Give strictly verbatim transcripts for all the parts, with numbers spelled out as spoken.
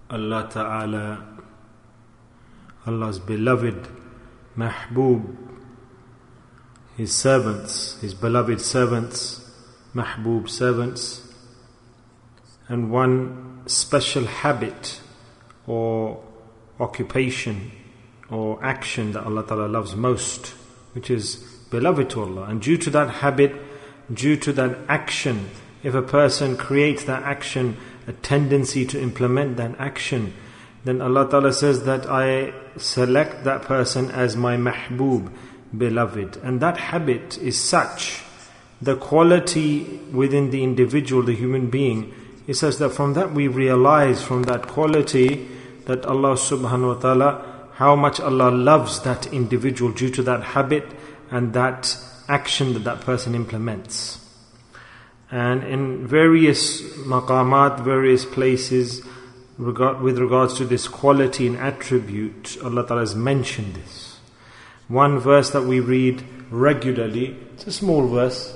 Allah Ta'ala, Allah's beloved Mahbub, His servants, His beloved servants, Mahbub servants, and one special habit or occupation or action that Allah Ta'ala loves most, which is beloved to Allah. And due to that habit, due to that action, if a person creates that action, a tendency to implement that action, then Allah Ta'ala says that I select that person as my mahbub, beloved. And that habit is such, the quality within the individual, the human being, is such that from that we realize, from that quality, that Allah Subhanahu wa Ta'ala, how much Allah loves that individual due to that habit and that action that that person implements. And in various maqamat, various places, regard, with regards to this quality and attribute, Allah Ta'ala has mentioned this. One verse that we read regularly, it's a small verse.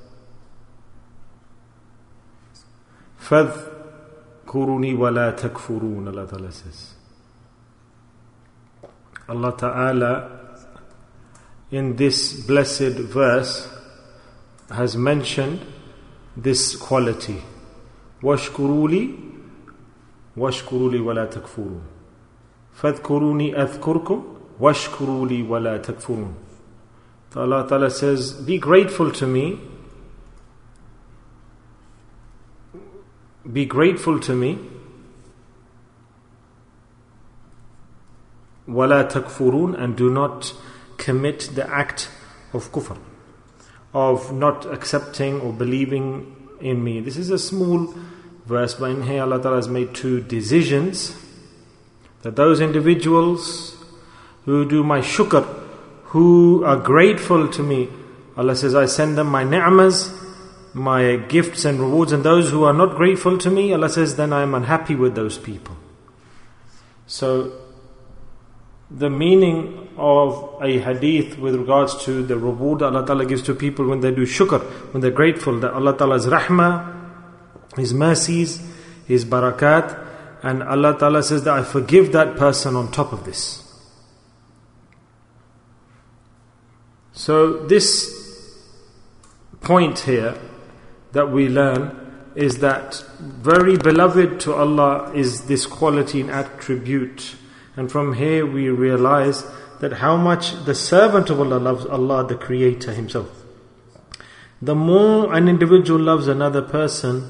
فَاذْكُرُونِي وَلَا تَكْفُرُونَ, Allah Ta'ala says. Allah Ta'ala in this blessed verse has mentioned this quality. وَاشْكُرُوا لِي وَاشْكُرُوا لِي وَلَا تَكْفُرُونَ فَاذْكُرُونِي أَذْكُرْكُمْ وَاشْكُرُوا لِي وَلَا تَكْفُرُونَ. So Allah Ta'ala says, be grateful to me, be grateful to me, وَلَا تَكْفُرُونَ, and do not commit the act of kufr, of not accepting or believing in me. This is a small verse, but in here Allah Ta'ala has made two decisions, that those individuals who do my shukr, who are grateful to me, Allah says I send them my ni'mas, my gifts and rewards, and those who are not grateful to me, Allah says then I am unhappy with those people. So the meaning of a hadith with regards to the reward that Allah Ta'ala gives to people when they do shukr, when they're grateful, that Allah Ta'ala's rahmah, His mercies, His barakat, and Allah Ta'ala says that I forgive that person on top of this. So this point here that we learn is that very beloved to Allah is this quality and attribute. And from here we realize that how much the servant of Allah loves Allah, the Creator Himself. The more an individual loves another person,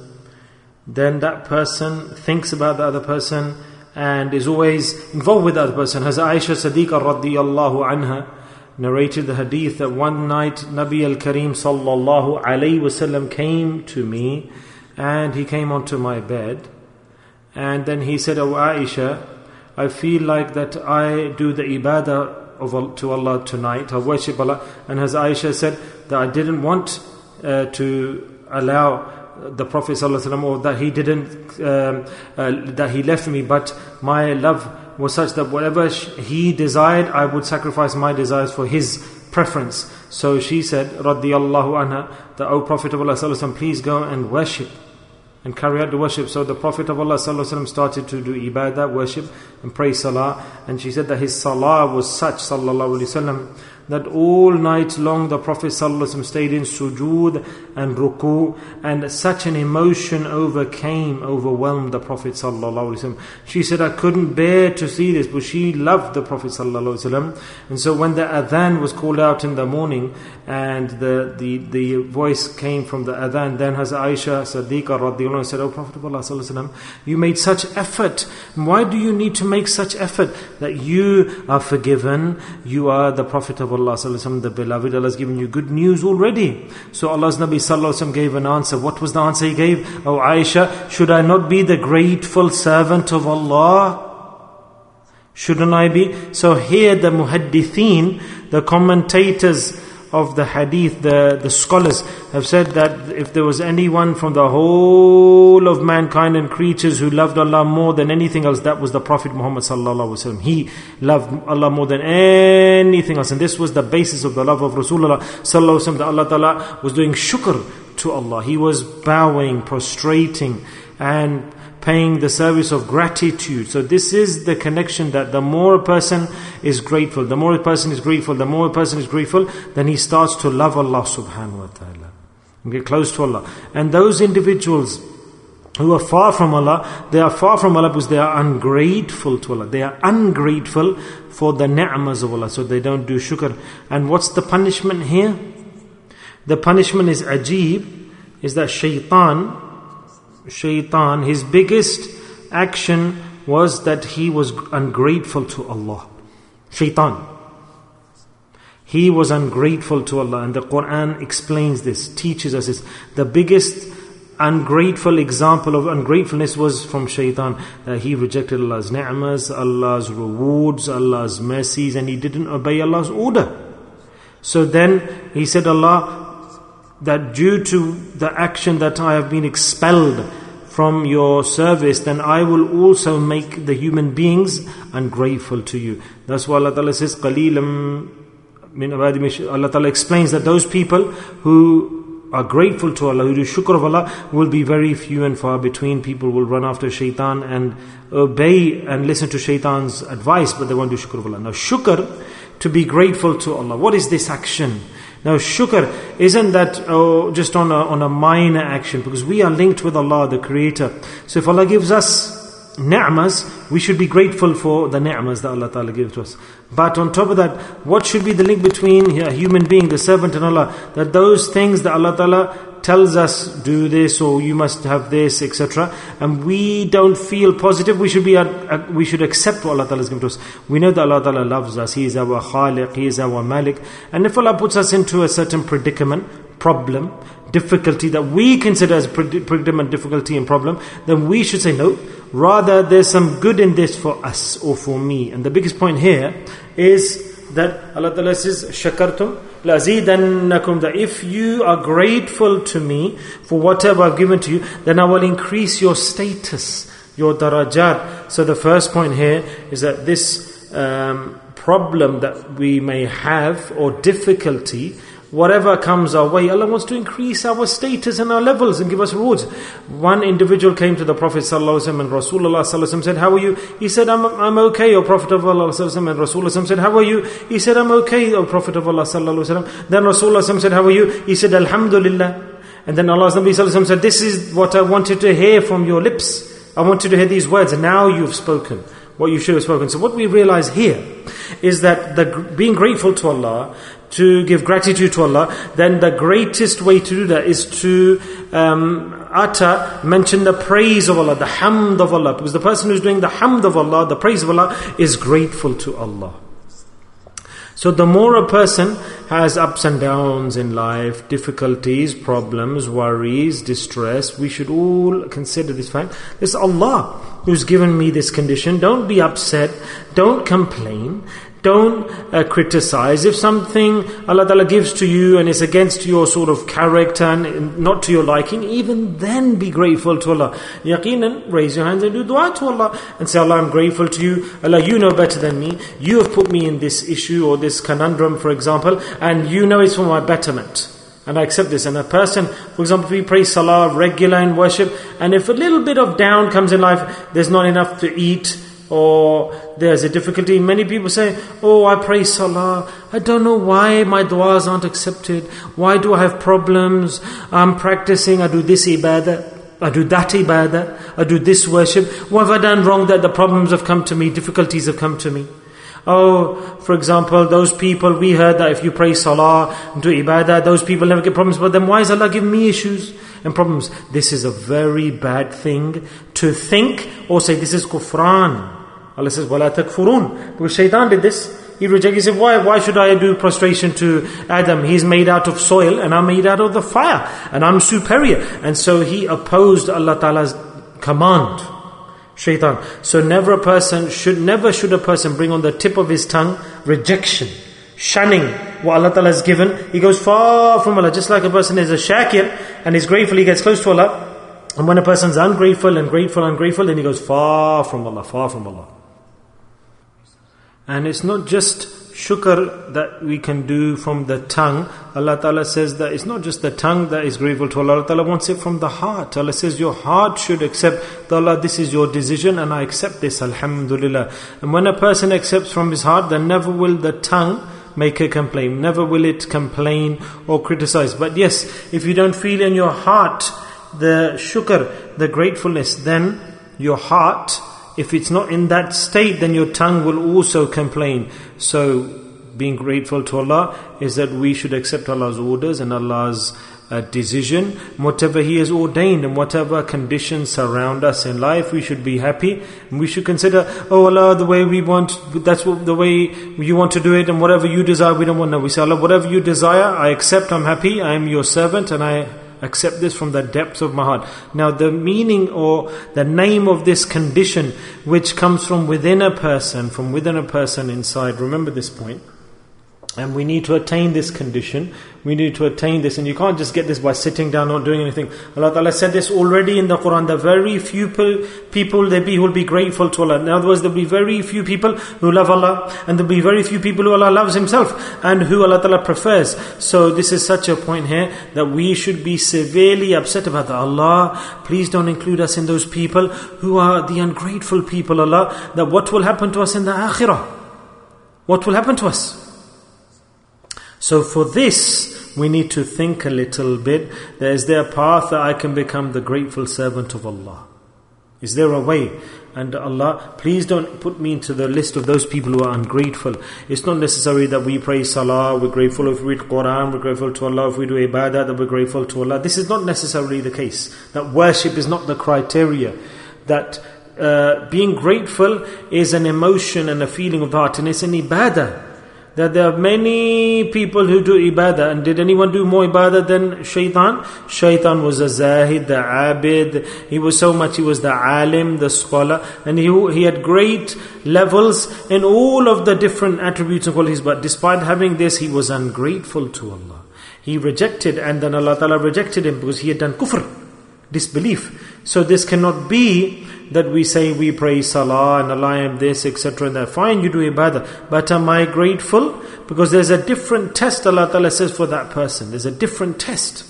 then that person thinks about the other person and is always involved with the other person. Hazrat Aisha Siddiqa radiyallahu anha narrated the hadith that one night Nabi al-Kareem sallallahu alayhi wasallam came to me, and he came onto my bed, and then he said, "Oh Aisha, I feel like that I do the ibadah of, to Allah tonight, I worship Allah." And as Aisha said that I didn't want uh, to allow the Prophet ﷺ, or that he didn't um, uh, that he left me, but my love was such that whatever he desired, I would sacrifice my desires for his preference. So she said radiyallahu anha, that, "O Prophet of Allah ﷺ, please go and worship and carry out the worship." So the Prophet of Allah ﷺ started to do ibadah, worship and pray salah, and she said that his salah was such, sallallahu alaihi wasallam, that all night long the Prophet ﷺ stayed in sujood and ruku, and such an emotion overcame, overwhelmed the Prophet ﷺ. She said, I couldn't bear to see this, but she loved the Prophet ﷺ. And so when the adhan was called out in the morning, and the, the, the voice came from the adhan, then Hazrat Aisha Siddiqa radiyallahu anha said, "O Prophet of Allah ﷺ, you made such effort. Why do you need to make such effort? That you are forgiven, you are the Prophet of Allah ﷺ, the beloved. Allah has given you good news already." So Allah's Nabi ﷺ gave an answer. What was the answer he gave? "Oh Aisha, should I not be the grateful servant of Allah? Shouldn't I be?" So here the muhaddithin, the commentators of the hadith, the, the scholars have said that if there was anyone from the whole of mankind and creatures who loved Allah more than anything else, that was the Prophet Muhammad sallallahu alaihi wasallam. He loved Allah more than anything else, and this was the basis of the love of Rasulullah sallallahu alaihi wasallam, that Allah Ta'ala was doing shukr to Allah. He was bowing, prostrating and paying the service of gratitude. So this is the connection, that the more a person is grateful, the more a person is grateful, the more a person is grateful, then he starts to love Allah subhanahu wa ta'ala and get close to Allah. And those individuals who are far from Allah, they are far from Allah because they are ungrateful to Allah. They are ungrateful for the ni'mas of Allah, so they don't do shukr. And what's the punishment here? The punishment is ajib, is that shaitan, shaitan, his biggest action was that he was ungrateful to Allah. Shaitan. He was ungrateful to Allah, and the Quran explains this, teaches us this. The biggest ungrateful example of ungratefulness was from shaitan, that he rejected Allah's ni'mas, Allah's rewards, Allah's mercies, and he didn't obey Allah's order. So then he said, Allah, that due to the action that I have been expelled from your service, then I will also make the human beings ungrateful to you. That's why Allah Ta'ala says, قَلِيلًا مِنْ عِبَادِي. Allah Ta'ala explains that those people who are grateful to Allah, who do shukr of Allah, will be very few and far between. People will run after shaitan and obey and listen to shaitan's advice, but they won't do shukr of Allah. Now shukr, to be grateful to Allah, what is this action? Now shukr isn't that oh, just on a, on a minor action, because we are linked with Allah, the Creator. So if Allah gives us ni'mas, we should be grateful for the ni'mas that Allah Ta'ala gives to us. But on top of that, what should be the link between a human being, the servant, and Allah? That those things that Allah Ta'ala tells us, do this or you must have this, et cetera, and we don't feel positive, we should be uh, we should accept what Allah Ta'ala has given to us. We know that Allah Ta'ala loves us, He is our Khaliq, He is our Malik, and if Allah puts us into a certain predicament, problem, difficulty that we consider as predicament, difficulty and problem, then we should say no, rather there's some good in this for us or for me. And the biggest point here is that Allah Ta'ala says, shakartum lazidannakum, that if you are grateful to me for whatever I've given to you, then I will increase your status, your darajat. So the first point here is that this um, problem that we may have, or difficulty, whatever comes our way, Allah wants to increase our status and our levels and give us rewards. One individual came to the Prophet ﷺ and Rasulullah ﷺ said, how are you? He said, I'm, I'm okay, O Prophet of Allah ﷺ. And Rasulullah said, how are you? He said, I'm okay, O Prophet of Allah ﷺ. Then Rasulullah said, how are you? He said, Alhamdulillah. And then Allah's Nabi ﷺ said, this is what I wanted to hear from your lips. I wanted to hear these words, and now you've spoken what you should have spoken. So what we realize here is that the being grateful to Allah, to give gratitude to Allah, then the greatest way to do that is to um, utter, mention the praise of Allah, the hamd of Allah. Because the person who's doing the hamd of Allah, the praise of Allah, is grateful to Allah. So the more a person has ups and downs in life, difficulties, problems, worries, distress, we should all consider this fact. It's Allah who's given me this condition. Don't be upset. Don't complain. Don't uh, criticize. If something Allah Ta'ala gives to you and is against your sort of character and not to your liking, even then be grateful to Allah. Yaqeenan, raise your hands and do dua to Allah and say, Allah, I'm grateful to you. Allah, you know better than me. You have put me in this issue or this conundrum, for example, and you know it's for my betterment. And I accept this. And a person, for example, if we pray salah regular in worship, and if a little bit of down comes in life, there's not enough to eat, or there's a difficulty. Many people say, oh, I pray salah, I don't know why my du'as aren't accepted. Why do I have problems? I'm practicing, I do this ibadah, I do that ibadah, I do this worship. What have I done wrong that the problems have come to me, difficulties have come to me? Oh, for example, those people, we heard that if you pray salah, do ibadah, those people never get problems. But then why is Allah giving me issues and problems? This is a very bad thing to think or say. This is kufran. Allah says, وَلَا تَكْفُرُونَ. Because shaitan did this. He rejected. He said, why, why should I do prostration to Adam? He's made out of soil and I'm made out of the fire. And I'm superior. And so he opposed Allah Ta'ala's command. Shaitan. So never a person should, never should a person bring on the tip of his tongue rejection, shunning what Allah Ta'ala has given. He goes far from Allah. Just like a person is a shakir and is grateful, he gets close to Allah. And when a person's ungrateful and grateful and ungrateful, then he goes far from Allah, far from Allah. And it's not just shukr that we can do from the tongue, Allah Ta'ala says that it's not just the tongue that is grateful to Allah. Allah Ta'ala wants it from the heart. Allah says your heart should accept that Allah, this is your decision and I accept this, alhamdulillah. And when a person accepts from his heart, then never will the tongue make a complaint. Never will it complain or criticize. But yes, if you don't feel in your heart the shukr, the gratefulness, then your heart, if it's not in that state, then your tongue will also complain. So being grateful to Allah is that we should accept Allah's orders and Allah's uh, decision. Whatever He has ordained and whatever conditions surround us in life, we should be happy. And we should consider, oh Allah, the way we want, that's what, the way you want to do it, and whatever you desire, we don't want. No, we say, Allah, whatever you desire, I accept, I'm happy, I am your servant, and I accept this from the depths of my heart. Now the meaning or the name of this condition, which comes from within a person, from within a person inside, remember this point. And we need to attain this condition. We need to attain this. And you can't just get this by sitting down, not doing anything. Allah Ta'ala said this already in the Quran. The very few people there be who will be grateful to Allah. In other words, there will be very few people who love Allah. And there will be very few people who Allah loves Himself. And who Allah Ta'ala prefers. So this is such a point here that we should be severely upset about that. Allah, please don't include us in those people who are the ungrateful people, Allah. That what will happen to us in the akhirah? What will happen to us? So for this, we need to think a little bit. There is there a path that I can become the grateful servant of Allah? Is there a way? And Allah, please don't put me into the list of those people who are ungrateful. It's not necessary that we pray salah, we're grateful. If we read Quran, we're grateful to Allah. If we do ibadah, that we're grateful to Allah. This is not necessarily the case. That worship is not the criteria. That uh, being grateful is an emotion and a feeling of the heart, and it's an ibadah. That there are many people who do ibadah. And did anyone do more ibadah than shaitan? Shaitan was a zahid, the abid. He was so much, he was the alim, the scholar. And he, he had great levels in all of the different attributes and qualities. But despite having this, he was ungrateful to Allah. He rejected, and then Allah Ta'ala rejected him because he had done kufr, disbelief. So this cannot be that we say we pray salah and Allah am this, et cetera. And that fine, you do ibadah, but am I grateful? Because there's a different test Allah Ta'ala says for that person. There's a different test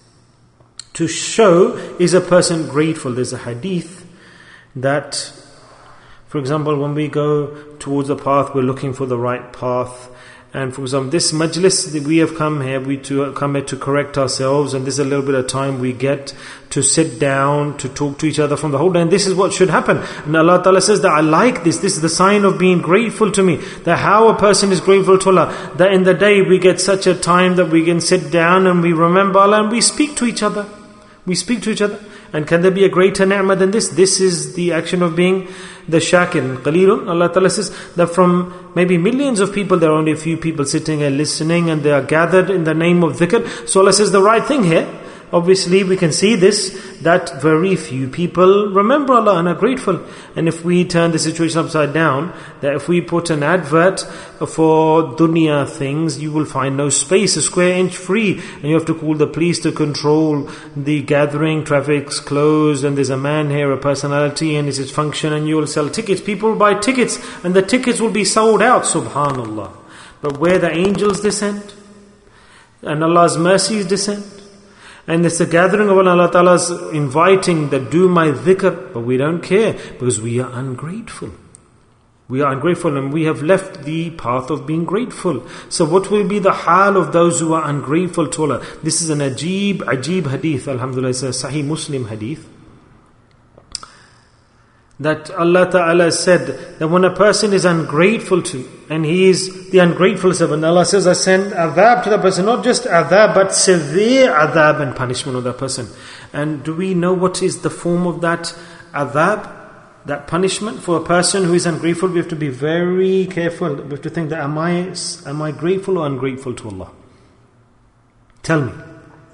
to show is a person grateful. There's a hadith that, for example, when we go towards the path, we're looking for the right path. And for example, this majlis that we have come here, we to come here to correct ourselves, and this is a little bit of time we get to sit down, to talk to each other from the whole day. And this is what should happen. And Allah Ta'ala says that I like this. This is the sign of being grateful to me. That how a person is grateful to Allah. That in the day we get such a time that we can sit down and we remember Allah and we speak to each other. We speak to each other. And can there be a greater ni'mah than this? This is the action of being the shakir. Qalilun, Allah Ta'ala says that from maybe millions of people, there are only a few people sitting and listening, and they are gathered in the name of dhikr. So Allah says the right thing here. Obviously we can see this, that very few people remember Allah and are grateful. And if we turn the situation upside down, that if we put an advert for dunya things, you will find no space, a square inch free, and you have to call the police to control the gathering, traffic's closed, and there's a man here, a personality, and it's its function, and you will sell tickets. People will buy tickets, and the tickets will be sold out, subhanallah. But where the angels descend, and Allah's mercies descend, and it's a gathering of Allah Ta'ala's inviting that do my dhikr, but we don't care because we are ungrateful. We are ungrateful and we have left the path of being grateful. So what will be the hal of those who are ungrateful to Allah? This is an ajib, ajib hadith, alhamdulillah, it's a Sahih Muslim hadith. That Allah Ta'ala said that when a person is ungrateful to, and he is the ungrateful servant, Allah says, I send adhab to that person, not just adhab, but severe adhab and punishment of that person. And do we know what is the form of that adhab, that punishment for a person who is ungrateful? We have to be very careful. We have to think that am I, am I grateful or ungrateful to Allah? Tell me.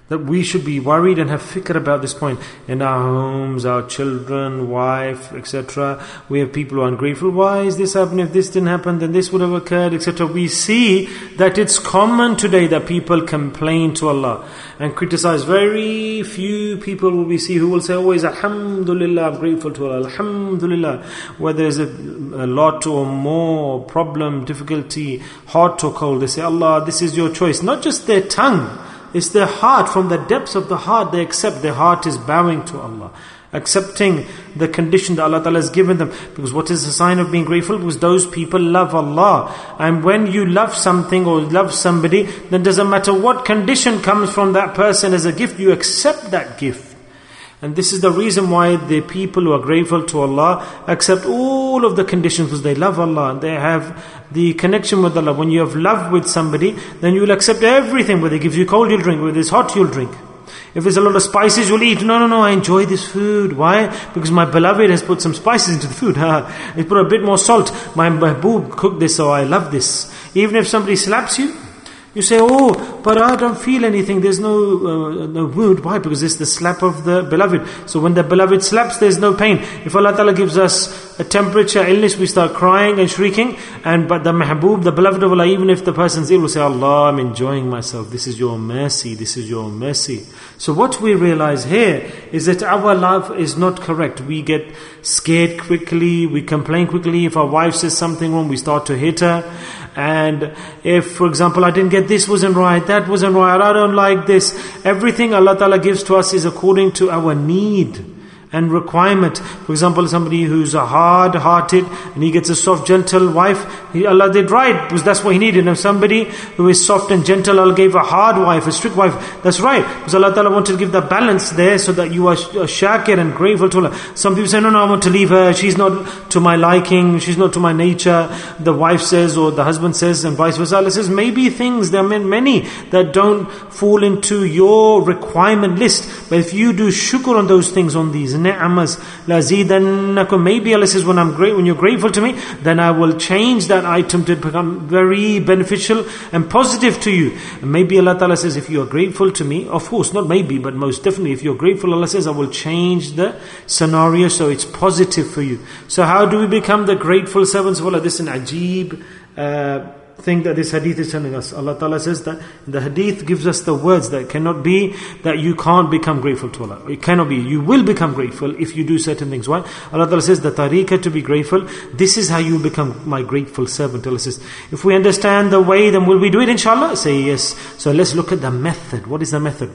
That we should be worried and have fikr about this point. In our homes, our children, wife, et cetera. We have people who are ungrateful. Why is this happening? If this didn't happen, then this would have occurred, et cetera. We see that it's common today that people complain to Allah and criticize. Very few people will we see who will say always, Alhamdulillah, I'm grateful to Allah. Alhamdulillah. Whether there's a, a lot or more problem, difficulty, hot or cold, they say, Allah, this is your choice. Not just their tongue. It's their heart. From the depths of the heart they accept. Their heart is bowing to Allah, accepting the condition that Allah Ta'ala has given them. Because what is the sign of being grateful? Because those people love Allah. And when you love something or love somebody, then it doesn't matter what condition comes from that person as a gift, you accept that gift. And this is the reason why the people who are grateful to Allah accept all of the conditions, because they love Allah and they have the connection with Allah. When you have love with somebody, then you will accept everything. Whether they give you cold, you'll drink. Whether it's hot, you'll drink. If there's a lot of spices, you'll eat. No, no, no, I enjoy this food. Why? Because my beloved has put some spices into the food. He put a bit more salt. My mahboob cooked this, so I love this. Even if somebody slaps you, you say, oh, but I don't feel anything. There's no uh, no wound. Why? Because it's the slap of the beloved. So when the beloved slaps, there's no pain. If Allah Ta'ala gives us a temperature, illness, we start crying and shrieking. And but the mahboob, the beloved of Allah, even if the person's ill, will say, Allah, I'm enjoying myself. This is your mercy. This is your mercy. So what we realize here is that our love is not correct. We get scared quickly. We complain quickly. If our wife says something wrong, we start to hit her. And if, for example, I didn't get this wasn't right, that wasn't right, I don't like this. Everything Allah Ta'ala gives to us is according to our need and requirement. For example, somebody who's a hard-hearted and he gets a soft, gentle wife, he, Allah did right because that's what he needed. And somebody who is soft and gentle, Allah gave a hard wife, a strict wife. That's right, because Allah Ta'ala wanted to give the balance there so that you are shakir and grateful to Allah. Some people say, no, no, I want to leave her. She's not to my liking. She's not to my nature. The wife says or the husband says and vice versa. Allah says, maybe things, there are many that don't fall into your requirement list. But if you do shukr on those things, on these ni'amas, lazidannakum, maybe Allah says, when I'm great, when you're grateful to me, then I will change that item to become very beneficial and positive to you. And maybe Allah Ta'ala says, if you are grateful to me, of course, not maybe, but most definitely, if you're grateful, Allah says, I will change the scenario so it's positive for you. So how do we become the grateful servants of Allah? This is an ajib uh, thing that this hadith is telling us. Allah Ta'ala says that the hadith gives us the words that cannot be that you can't become grateful to Allah. It cannot be. You will become grateful if you do certain things. Why? Allah Ta'ala says the tariqah to be grateful. This is how you become my grateful servant. Allah says, if we understand the way, then will we do it inshallah? Say yes. So let's look at the method. What is the method?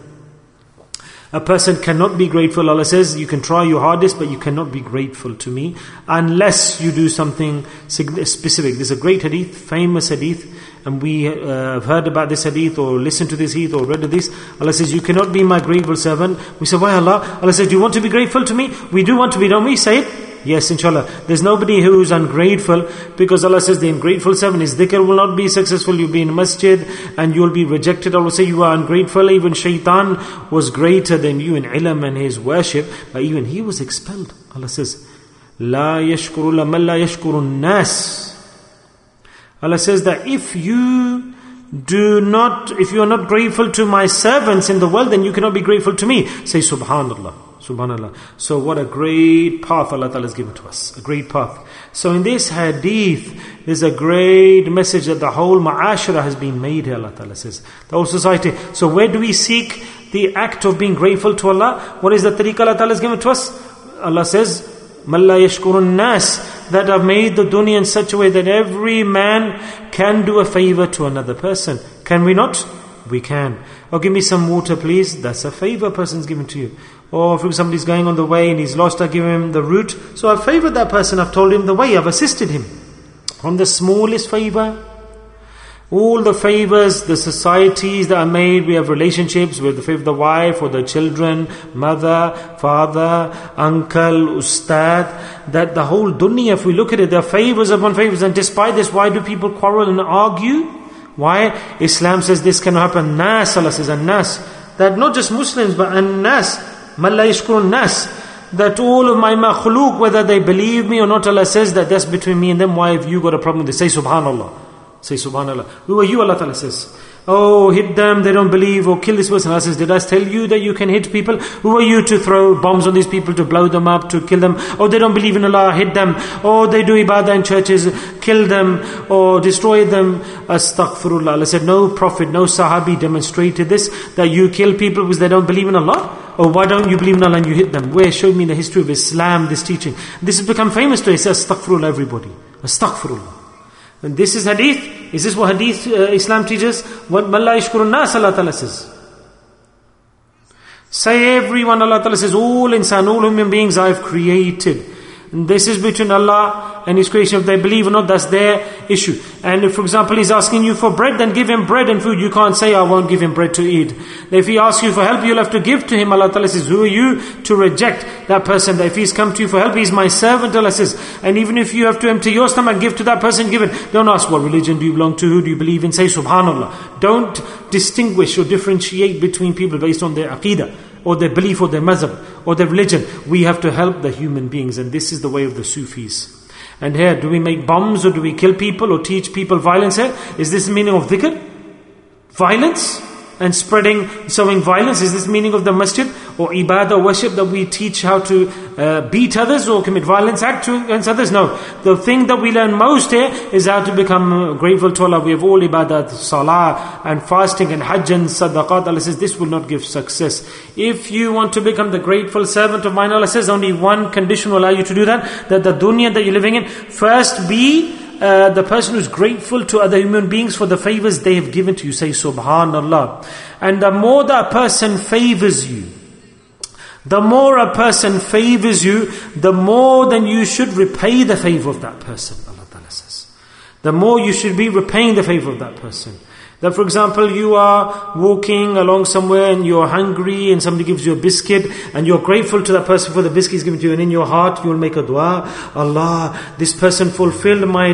A person cannot be grateful. Allah says, you can try your hardest, but you cannot be grateful to me unless you do something specific. There's a great hadith, famous hadith, and we uh, have heard about this hadith or listened to this hadith or read this. Allah says, you cannot be my grateful servant. We say, why Allah? Allah says, do you want to be grateful to me? We do want to be, don't we? Say it. Yes, inshallah. There's nobody who is ungrateful, because Allah says the ungrateful servant, his dhikr will not be successful. You'll be in a masjid and you'll be rejected. Allah will say you are ungrateful. Even shaitan was greater than you in ilm and his worship, but even he was expelled. Allah says, La yashkuru man la yashkuru nas. Allah says that if you do not, if you are not grateful to my servants in the world, then you cannot be grateful to me. Say subhanallah. Subhanallah. So what a great path Allah Ta'ala has given to us. A great path. So in this hadith, there's a great message that the whole ma'ashara has been made here, Allah Ta'ala says. The whole society. So where do we seek the act of being grateful to Allah? What is the tariqah Allah Ta'ala has given to us? Allah says, مَنْ لَا يَشْكُرُ النَّاسِ, that have made the dunya in such a way that every man can do a favor to another person. Can we not? We can. Oh, give me some water please. That's a favor a person's given to you. Or if somebody's going on the way and he's lost, I give him the route. So I've favored that person, I've told him the way, I've assisted him. From the smallest favor, all the favors, the societies that are made, we have relationships with the favor of the wife or the children, mother, father, uncle, ustad, that the whole dunya, if we look at it, there are favors upon favors. And despite this, why do people quarrel and argue? Why? Islam says this cannot happen. Nas, Allah says, an-nas. That not just Muslims, but an-nas. Man la yashkurun nas. That all of my makhluk, whether they believe me or not, Allah says that that's between me and them. Why have you got a problem with this? Say subhanallah. Say subhanallah. Who are you? Allah Ta'ala says. Oh, hit them, they don't believe, or kill this person. Allah says, did I tell you that you can hit people? Who are you to throw bombs on these people, to blow them up, to kill them? Oh, they don't believe in Allah, hit them. Oh, they do ibadah in churches, kill them, or destroy them. Astaghfirullah. Allah said, no prophet, no sahabi demonstrated this, that you kill people because they don't believe in Allah. Or why don't you believe in Allah and you hit them? Where? Show me in the history of Islam, this teaching. This has become famous today. Say astaghfirullah, everybody. Astaghfirullah. And this is hadith. Is this what hadith uh, Islam teaches? What man la yashkurun nas, Allah Ta'ala says. Say everyone, Allah Ta'ala says, all insan, all human beings I have created. And this is between Allah and His creation. If they believe or not, that's their issue. And if, for example, He's asking you for bread, then give Him bread and food. You can't say, I won't give Him bread to eat. If He asks you for help, you'll have to give to Him. Allah Ta'ala says, who are you to reject that person? That if He's come to you for help, He's my servant, Allah says. And even if you have to empty your stomach, give to that person, give it. Don't ask, what religion do you belong to? Who do you believe in? Say, Subhanallah. Don't distinguish or differentiate between people based on their aqidah, or their belief, or their mazhab, or their religion. We have to help the human beings, and this is the way of the Sufis. And here, do we make bombs, or do we kill people, or teach people violence here? Is this the meaning of dhikr? Violence? And spreading, sowing violence? Is this the meaning of the masjid? Or ibadah, worship, that we teach how to uh, beat others or commit violence act against others? No. The thing that we learn most here is how to become uh, grateful to Allah. We have all ibadah, salah and fasting and hajj and sadaqat. Allah says this will not give success. If you want to become the grateful servant of mine, Allah says only one condition will allow you to do that. That the dunya that you're living in, first be Uh, the person who's grateful to other human beings for the favors they have given to you. Say Subhanallah. And the more that person favors you, the more a person favors you, the more then you should repay the favor of that person. Allah Ta'ala says, the more you should be repaying the favor of that person. That, for example, you are walking along somewhere and you're hungry and somebody gives you a biscuit and you're grateful to that person for the biscuit he's given to you, and in your heart you will make a dua, Allah, this person fulfilled my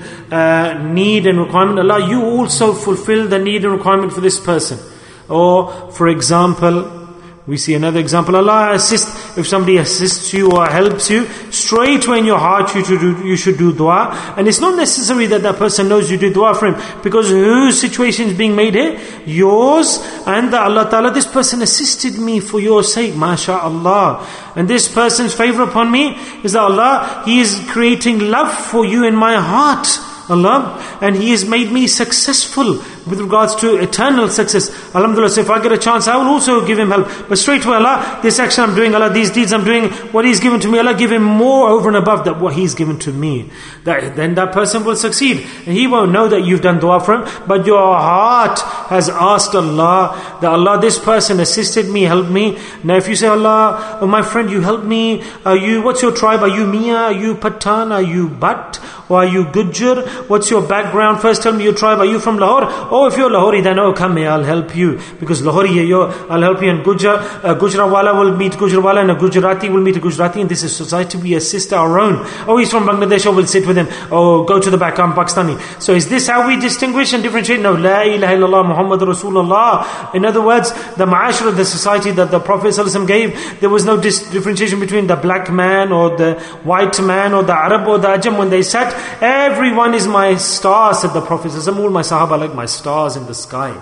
uh, need and requirement. Allah, you also fulfill the need and requirement for this person. Or, for example, we see another example. Allah assists, if somebody assists you or helps you, straight away in your heart you should, do, you should do dua. And it's not necessary that that person knows you do dua for him, because whose situation is being made here? Yours. And that Allah Ta'ala, this person assisted me for your sake, MashaAllah. And this person's favor upon me is that Allah, He is creating love for you in my heart, Allah, and He has made me successful with regards to eternal success. Alhamdulillah, so if I get a chance, I will also give him help. But straight away, Allah, this action I'm doing, Allah, these deeds I'm doing, what He's given to me, Allah, give him more over and above that what He's given to me. That, then that person will succeed. And he won't know that you've done dua for him, but your heart has asked Allah, that Allah, this person assisted me, helped me. Now if you say, Allah, oh, my friend, you helped me, are you, what's your tribe? Are you Mia? Are you Pathan? Are you Bhatt? Or are you Gujjar? What's your background? First tell me your tribe. Are you from Lahore? Oh, if you're Lahori, then oh, come here, I'll help you. Because Lahori, I'll help you. And Gujjar, uh, Gujrawala will meet Gujrawala, and a Gujarati will meet a Gujarati. And this is society, we assist our own. Oh, he's from Bangladesh, oh, we'll sit with him. Oh, go to the back, I'm Pakistani. So is this how we distinguish and differentiate? No, La ilaha illallah Muhammad Rasulullah. In other words, the ma'ashra of the society that the Prophet ﷺ gave, there was no dis- differentiation between the black man or the white man or the Arab or the Ajam. When they sat, everyone is my star, said the Prophet ﷺ. All my Sahaba like my stars in the sky.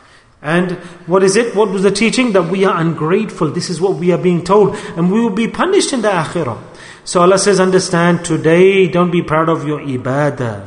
And what is it? What was the teaching? That we are ungrateful. This is what we are being told. And we will be punished in the akhirah. So Allah says, understand, today don't be proud of your ibadah.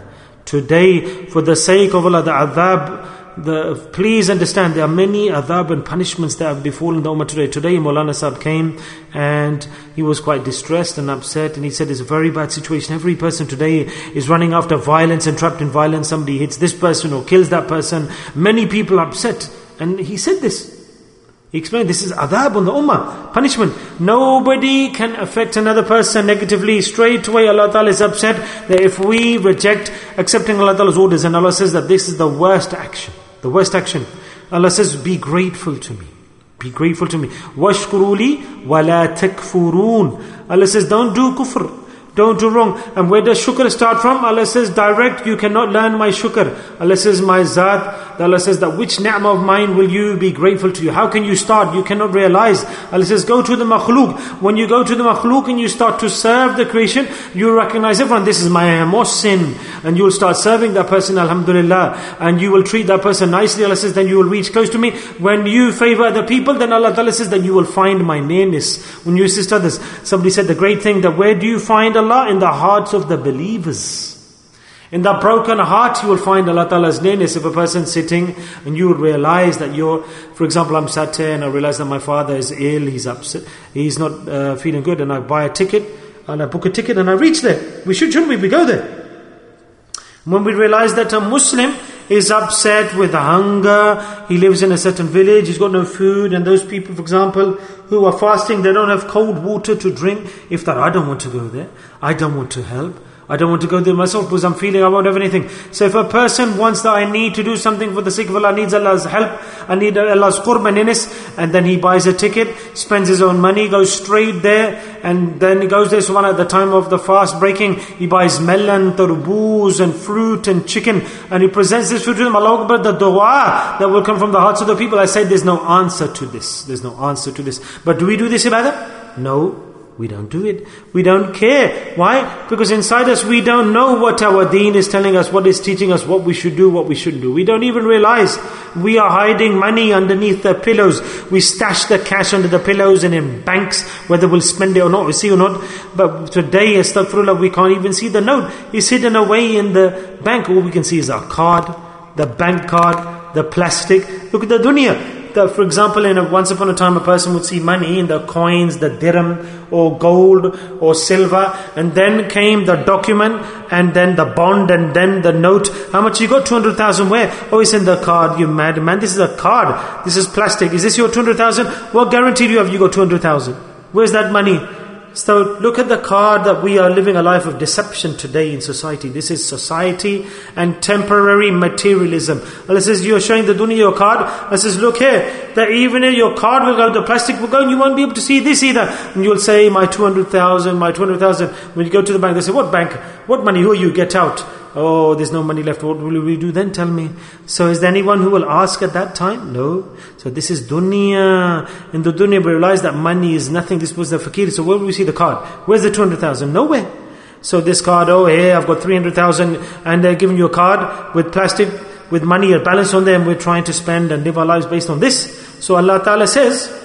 Today, for the sake of Allah, the adhab, the, please understand, there are many adhab and punishments that have befallen the ummah today. Today Maulana Sahib came and he was quite distressed and upset, and he said it's a very bad situation. Every person today is running after violence and trapped in violence. Somebody hits this person or kills that person. Many people are upset. And he said this. He explained, this is adhab on the ummah, punishment. Nobody can affect another person negatively. Straight away Allah Ta'ala is upset that if we reject accepting Allah Ta'ala's orders, and Allah says that this is the worst action. The worst action. Allah says, be grateful to me. Be grateful to me. Washkuruli wala takfurun. Allah says, don't do kufr. Don't do wrong. And where does shukr start from? Allah says, direct, you cannot learn my shukr. Allah says, my zat. Allah says that which ni'mah of mine will you be grateful to you? How can you start? You cannot realize. Allah says, go to the makhluk. When you go to the makhluk and you start to serve the creation, you recognize everyone, this is my muhsin. And you will start serving that person, alhamdulillah. And you will treat that person nicely. Allah says, then you will reach close to me. When you favor the people, then Allah Ta'ala says, then you will find my nearness. When you assist others. Somebody said the great thing, that where do you find Allah? In the hearts of the believers. In that broken heart, you will find Allah Ta'ala's nearness. If a person's sitting and you will realize that you're, for example, I'm sat here and I realize that my father is ill, he's upset, he's not uh, feeling good, and I buy a ticket, and I book a ticket and I reach there. We should, shouldn't we? We go there. When we realize that a Muslim is upset with hunger, he lives in a certain village, he's got no food, and those people, for example, who are fasting, they don't have cold water to drink. If that, I don't want to go there, I don't want to help, I don't want to go there myself because I'm feeling I won't have anything. So if a person wants that I need to do something for the sake of Allah, needs Allah's help, I need Allah's qurb and nearness, and then he buys a ticket, spends his own money, goes straight there, and then he goes there, so one at the time of the fast breaking, he buys melon, tarboos and fruit and chicken, and he presents this food to them. Allah Akbar, the dua that will come from the hearts of the people. I said there's no answer to this. There's no answer to this. But do we do this ibadah? No. We don't do it. We don't care. Why? Because inside us we don't know what our deen is telling us, what is teaching us, what we should do, what we shouldn't do. We don't even realize we are hiding money underneath the pillows. We stash the cash under the pillows and in banks, whether we'll spend it or not, we see or not. But today, astaghfirullah, we can't even see the note. It's hidden away in the bank. All we can see is our card, the bank card, the plastic. Look at the dunya. The, for example, in a, once upon a time a person would see money in the coins, the dirham or gold or silver, and then came the document and then the bond and then the note. How much you got? two hundred thousand where? Oh, it's in the card. You mad man, this is a card. This is plastic. Is this your two hundred thousand? What guarantee do you have you got two hundred thousand? Where's that money? So look at the card that we are living a life of deception today in society. This is society and temporary materialism. Allah says, you are showing the dunya your card. Allah says, look here, that even if your card will go, the plastic will go, and you won't be able to see this either. And you'll say, my two hundred thousand, my two hundred thousand. When you go to the bank, they say, what bank? What money? Who are you? Get out. Oh, there's no money left. What will we do then? Tell me. So is there anyone who will ask at that time? No. So this is dunya. In the dunya we realize that money is nothing. This was the fakir. So where will we see the card? Where's the two hundred thousand? Nowhere. So this card, oh here I've got three hundred thousand, and they're giving you a card with plastic, with money, a balance on there, and we're trying to spend and live our lives based on this. So Allah Ta'ala says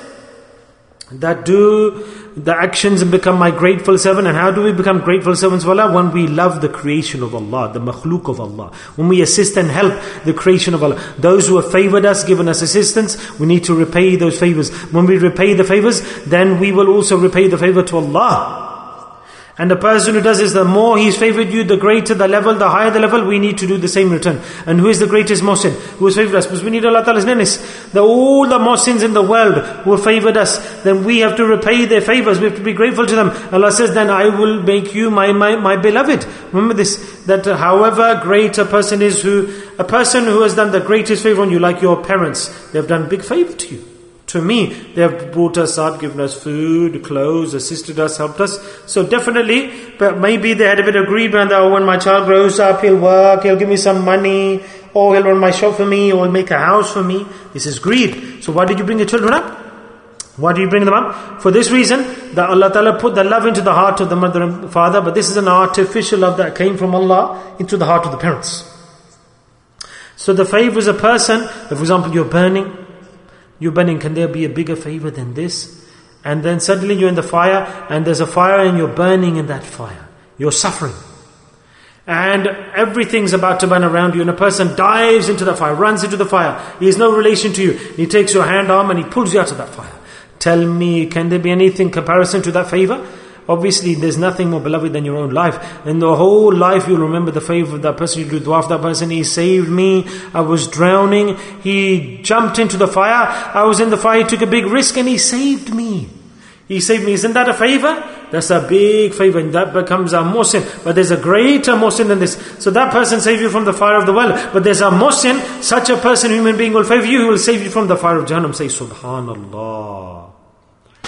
that do the actions and become my grateful servant. And how do we become grateful servants of Allah? When we love the creation of Allah, the makhluk of Allah. When we assist and help the creation of Allah. Those who have favored us, given us assistance, we need to repay those favors. When we repay the favors, then we will also repay the favor to Allah. And the person who does this, the more he's favored you, the greater the level, the higher the level, we need to do the same return. And who is the greatest muhsin? Who has favored us? Because we need Allah Ta'ala's nearness. The, all the muhsins in the world who have favored us, then we have to repay their favors. We have to be grateful to them. Allah says, then I will make you my, my, my beloved. Remember this, that however great a person is, who a person who has done the greatest favor on you, like your parents, they have done big favor to you. To me, they have brought us up, given us food, clothes, assisted us, helped us. So definitely, but maybe they had a bit of greed when, oh, when my child grows up, he'll work, he'll give me some money, or he'll run my shop for me, or he'll make a house for me. This is greed. So why did you bring your children up? Why do you bring them up? For this reason, that Allah Ta'ala put the love into the heart of the mother and father, but this is an artificial love that came from Allah into the heart of the parents. So the favor is a person, if for example you're burning, You're burning, can there be a bigger favor than this? And then suddenly you're in the fire, and there's a fire and you're burning in that fire. You're suffering. And everything's about to burn around you, and a person dives into the fire, runs into the fire. He has no relation to you. He takes your hand arm and he pulls you out of that fire. Tell me, can there be anything comparison to that favor? Obviously, there's nothing more beloved than your own life. In the whole life, you'll remember the favor of that person. You do dua for that person. He saved me. I was drowning. He jumped into the fire. I was in the fire. He took a big risk and he saved me. He saved me. Isn't that a favor? That's a big favor, and that becomes a muhsin. But there's a greater muhsin than this. So that person saved you from the fire of the well. But there's a muhsin, such a person, human being will favor you, who will save you from the fire of Jahannam. Say, Subhanallah.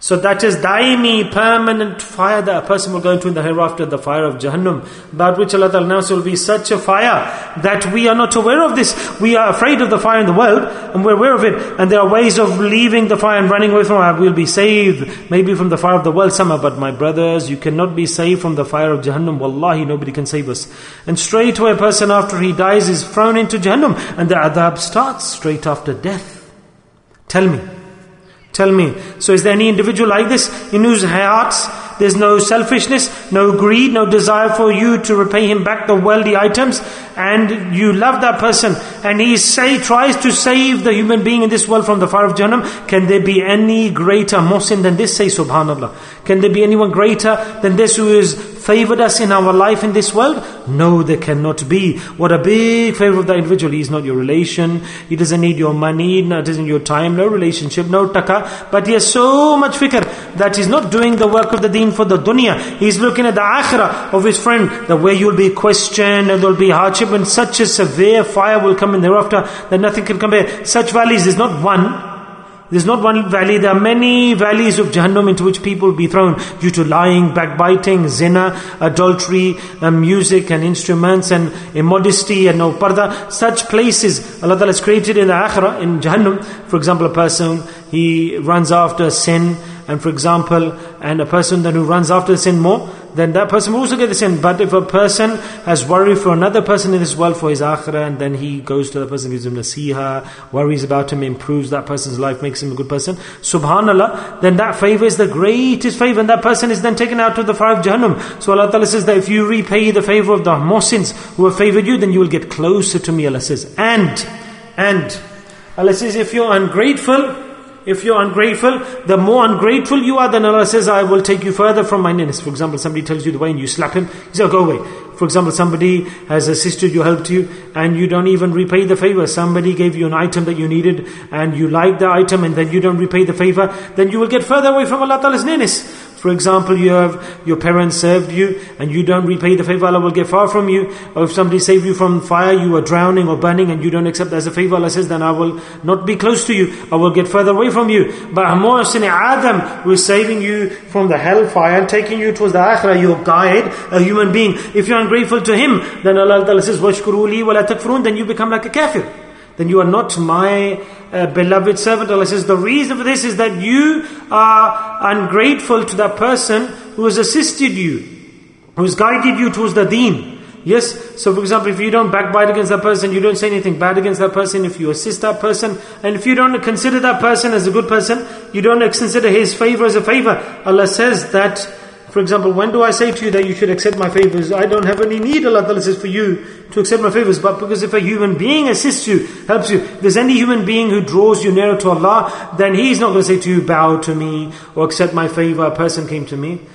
So that is daimi, permanent fire that a person will go into in the hereafter, the fire of Jahannam, about which Allah Ta'ala announced will be such a fire that we are not aware of this. We are afraid of the fire in the world, and we're aware of it, and there are ways of leaving the fire and running away from it. We'll be saved, maybe from the fire of the world somehow, but my brothers, you cannot be saved from the fire of Jahannam. Wallahi, nobody can save us. And straight away a person after he dies is thrown into Jahannam, and the adhab starts straight after death. Tell me. Tell me. So is there any individual like this in whose hearts there's no selfishness, no greed, no desire for you to repay him back the worldly items, and you love that person, and he say tries to save the human being in this world from the fire of Jahannam? Can there be any greater muhsin than this? Say subhanallah. Can there be anyone greater than this who has favored us in our life in this world? No, there cannot be. What a big favor of that individual. He is not your relation, he doesn't need your money, no, doesn't need your time, no relationship, no taka, but he has so much fikr that he's not doing the work of the deen for the dunya. He's looking at the akhirah of his friend, the way you'll be questioned and there'll be hardship, and such a severe fire will come in thereafter that nothing can compare. Such valleys, there's not one. There's not one valley, there are many valleys of Jahannam into which people will be thrown due to lying, backbiting, zina, adultery, and music and instruments and immodesty and no parda. Such places Allah Ta'ala has created in the akhirah, in Jahannam. For example, a person, he runs after sin, and for example, and a person then who runs after sin more, then that person will also get the sin. But if a person has worry for another person in this world for his akhirah, and then he goes to the person, gives him nasiha, worries about him, improves that person's life, makes him a good person, subhanallah, then that favor is the greatest favor, and that person is then taken out of the fire of Jahannam. So Allah Ta'ala says that if you repay the favor of the muhsins who have favored you, then you will get closer to me, Allah says. And, and, Allah says, if you're ungrateful, If you're ungrateful, the more ungrateful you are, then Allah says, I will take you further from my nearness. For example, somebody tells you the way and you slap him, he says, go away. For example, somebody has assisted you, helped you, and you don't even repay the favor. Somebody gave you an item that you needed, and you like the item, and then you don't repay the favor, then you will get further away from Allah Ta'ala's nearness. For example, you have your parents served you, and you don't repay the favor, Allah will get far from you. Or if somebody saved you from fire, you are drowning or burning, and you don't accept that as a favor, Allah says, then I will not be close to you, I will get further away from you. But Muhsin Adam, who is saving you from the hellfire and taking you towards the akhirah, your guide, a human being, if you're ungrateful to him, then Allah Ta'ala says, وَاشْكُرُوا لِي وَلَا تَكْفُرُونَ, then you become like a kafir. Then you are not my uh, beloved servant. Allah says, the reason for this is that you are ungrateful to that person who has assisted you, who has guided you towards the deen. Yes, so for example, if you don't backbite against that person, you don't say anything bad against that person, if you assist that person, and if you don't consider that person as a good person, you don't consider his favor as a favor, Allah says that, for example, when do I say to you that you should accept my favors? I don't have any need, Allah Ta'ala says, for you to accept my favors. But because if a human being assists you, helps you, if there's any human being who draws you nearer to Allah, then he's not going to say to you, bow to me or accept my favor. A person came to me.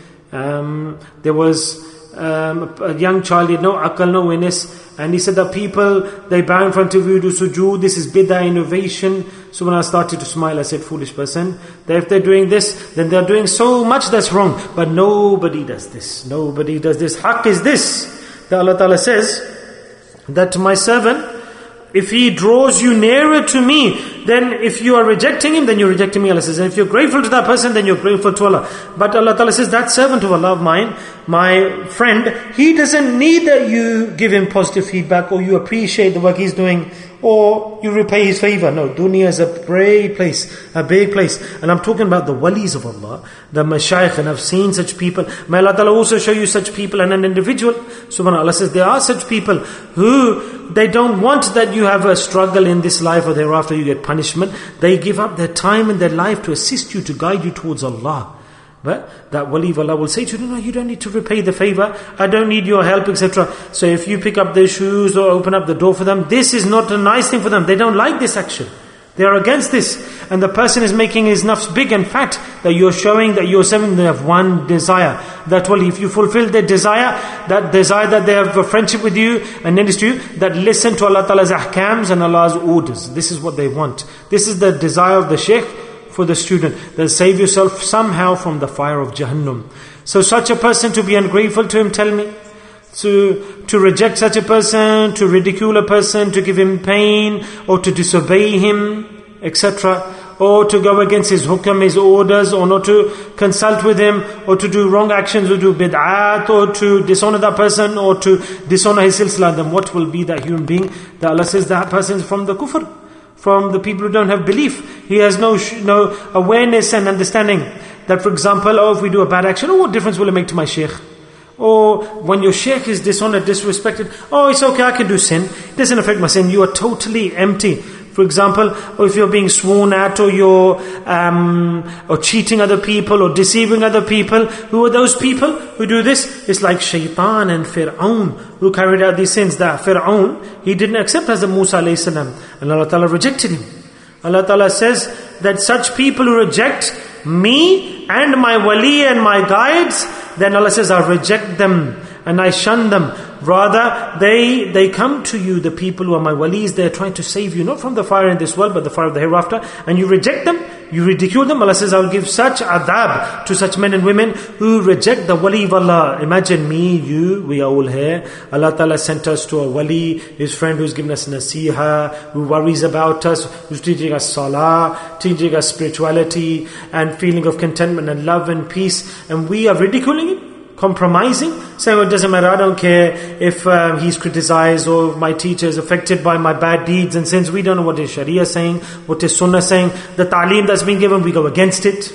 Um, there was um, a young child, he had no aql, no awareness. And he said that people, they bow in front of you, do sujood, this is bid'ah, innovation. So when I started to smile, I said, foolish person, that if they're doing this, then they're doing so much that's wrong. But nobody does this. Nobody does this. Haqq is this. That Allah Ta'ala says, that to my servant, if he draws you nearer to me, then if you are rejecting him, then you're rejecting me, Allah says. And if you're grateful to that person, then you're grateful to Allah. But Allah Ta'ala says, that servant of Allah of mine, my friend, he doesn't need that you give him positive feedback, or you appreciate the work he's doing, or you repay his favor. No, dunya is a great place, a big place. And I'm talking about the walis of Allah, the mashayikh, and I've seen such people. May Allah Ta'ala also show you such people and an individual. Subhanallah, Allah says, there are such people who, they don't want that you have a struggle in this life or thereafter you get punishment. They give up their time and their life to assist you, to guide you towards Allah. But that wali of Allah will say to you, no, you don't need to repay the favor, I don't need your help, et cetera. So if you pick up their shoes or open up the door for them, this is not a nice thing for them. They don't like this action. They are against this. And the person is making his nafs big and fat, that you're showing that you're serving, they have one desire. That wali, if you fulfill their desire, that desire that they have a friendship with you and nearness to you, that listen to Allah Ta'ala's ahkams and Allah's orders. This is what they want. This is the desire of the shaykh for the student, that save yourself somehow from the fire of Jahannam. So such a person, to be ungrateful to him, tell me, to to reject such a person, to ridicule a person, to give him pain, or to disobey him, et cetera. or to go against his hukam, his orders, or not to consult with him, or to do wrong actions, or do bid'at, or to dishonor that person, or to dishonor his silsila, then what will be that human being? That Allah says that person is from the kufr, from the people who don't have belief. He has no no awareness and understanding that, for example, oh, if we do a bad action, oh, what difference will it make to my shaykh? Or when your shaykh is dishonored, disrespected, oh, it's okay, I can do sin. It doesn't affect my sin. You are totally empty. For example, or if you're being sworn at, or you're um, or cheating other people, or deceiving other people, who are those people who do this? It's like Shaitan and Fir'aun who carried out these sins. That Fir'aun, he didn't accept Hazrat Musa alayhi salam, and Allah Ta'ala rejected him. Allah Ta'ala says that such people who reject me and my wali and my guides, then Allah says, I reject them and I shun them. Rather, they they come to you, the people who are my walis, they are trying to save you, not from the fire in this world, but the fire of the hereafter. And you reject them, you ridicule them. Allah says, I will give such adab to such men and women who reject the wali of Allah. Imagine me, you, we are all here. Allah Ta'ala sent us to a wali, his friend who's given us nasiha, who worries about us, who's teaching us salah, teaching us spirituality, and feeling of contentment and love and peace. And we are ridiculing him, compromising, saying, oh, it doesn't matter, I don't care if um, he's criticized or my teacher is affected by my bad deeds and sins. We don't know what is Sharia saying, what is Sunnah saying. The ta'aleem that's been given, we go against it.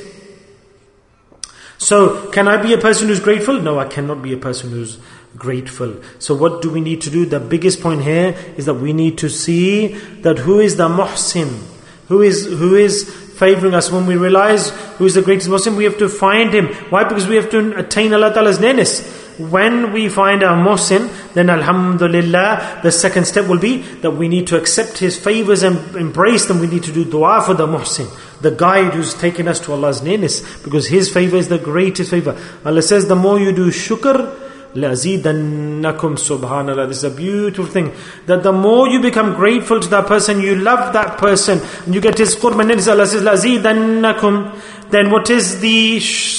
So, can I be a person who's grateful? No, I cannot be a person who's grateful. So what do we need to do? The biggest point here is that we need to see that who is the muhsin, who is who is favoring us. When we realize who is the greatest Muslim, we have to find him. Why? Because we have to attain Allah Ta'ala's nearness. When we find our Muhsin, then alhamdulillah, the second step will be that we need to accept his favors and embrace them. We need to do dua for the Muhsin, the guide who's taken us to Allah's nearness, because his favor is the greatest favor. Allah says, the more you do shukr, لَأَزِيدَنَّكُمْ subhanallah. This is a beautiful thing, that the more you become grateful to that person, you love that person, and you get his qurb and nearness. Allah says, لَأَزِيدَنَّكُمْ. Then what is the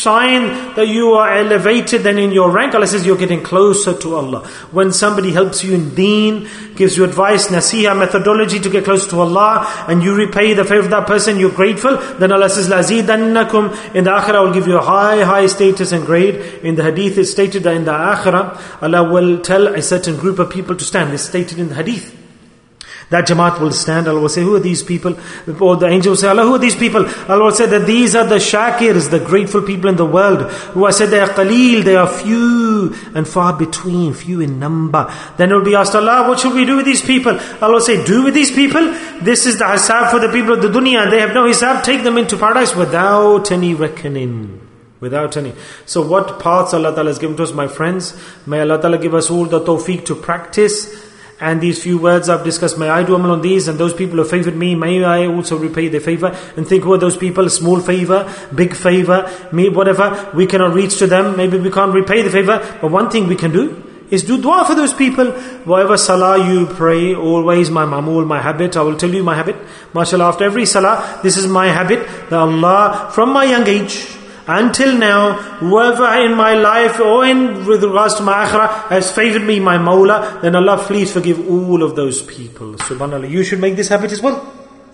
sign that you are elevated then in your rank? Allah says you're getting closer to Allah. When somebody helps you in deen, gives you advice, nasiha, methodology to get close to Allah, and you repay the favor of that person, you're grateful, then Allah says, لَأَزِيدَنَّكُمْ. In the akhirah, I will give you a high, high status and grade. In the hadith, it's stated that in the akhirah, Allah will tell a certain group of people to stand. It's stated in the hadith. That Jamaat will stand, Allah will say, who are these people? Or the angel will say, Allah, who are these people? Allah will say that these are the shakirs, the grateful people in the world, who I said they are qaleel, they are few and far between, few in number. Then it will be asked, Allah, what should we do with these people? Allah will say, do with these people? This is the hisab for the people of the dunya. They have no hisab, take them into paradise without any reckoning. Without any. So what paths Allah Ta'ala has given to us, my friends? May Allah Ta'ala give us all the tawfiq to practice. And these few words I've discussed, may I do amal on these, and those people who favored me, may I also repay their favor. And think, who are those people? Small favor, big favor, me, whatever. We cannot reach to them. Maybe we can't repay the favor. But one thing we can do is do dua for those people. Whatever salah you pray, always my mamul, my habit. I will tell you my habit. MashaAllah, after every salah, this is my habit. That Allah, from my young age until now, whoever in my life or in with regards to my akhirah has favored me, my Mawla, then Allah please forgive all of those people. Subhanallah, you should make this habit as well.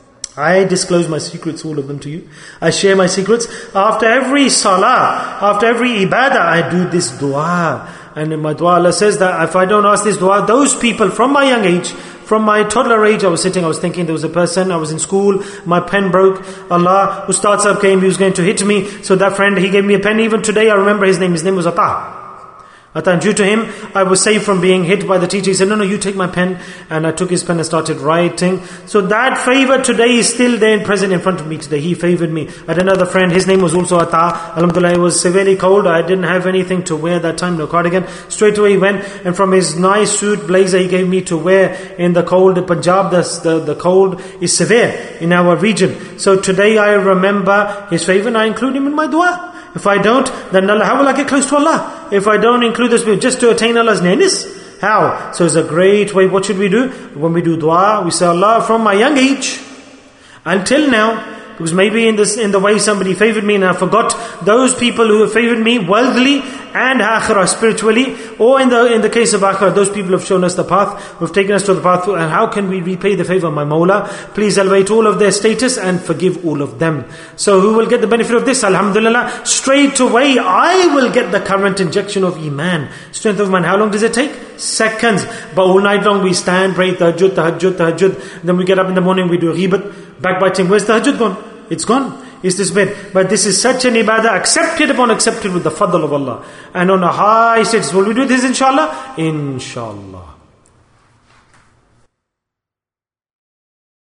I disclose my secrets, all of them, to you. I share my secrets. After every salah, after every ibadah, I do this dua. And in my dua, Allah says that if I don't ask this dua, those people from my young age, from my toddler age, I was sitting, I was thinking there was a person, I was in school, my pen broke. Allah, who starts up came, he was going to hit me. So that friend, he gave me a pen. Even today, I remember his name. His name was Atta. Atta, and due to him, I was saved from being hit by the teacher. He said, no, no, you take my pen. And I took his pen and started writing. So that favor today is still there and present in front of me today. He favored me. I had another friend, his name was also Atta. Alhamdulillah, it was severely cold. I didn't have anything to wear that time, no cardigan. Straight away he went, and from his nice suit, blazer he gave me to wear in the cold. In Punjab, the, the, the cold is severe in our region. So today I remember his favor and I include him in my dua. If I don't, then Allah, how will I get close to Allah? If I don't include this, just to attain Allah's nearness? How? So it's a great way. What should we do? When we do dua, we say, Allah, from my young age until now, because maybe in this in the way somebody favored me and I forgot, those people who have favored me worldly and akhirah spiritually, or in the in the case of akhirah, those people have shown us the path, who have taken us to the path, and how can we repay the favor of my Mawla? Please elevate all of their status and forgive all of them. So who will get the benefit of this? Alhamdulillah, straight away I will get the current injection of Iman, strength of Iman. How long does it take? Seconds. But all night long we stand, pray tahajjud, tahajjud, tahajjud, then we get up in the morning, we do ghibat, backbiting. Where's tahajjud gone? It's gone. It's this bit. But this is such an ibadah, accepted upon accepted with the fadl of Allah. And on a high status. Will we do this inshallah? Inshallah.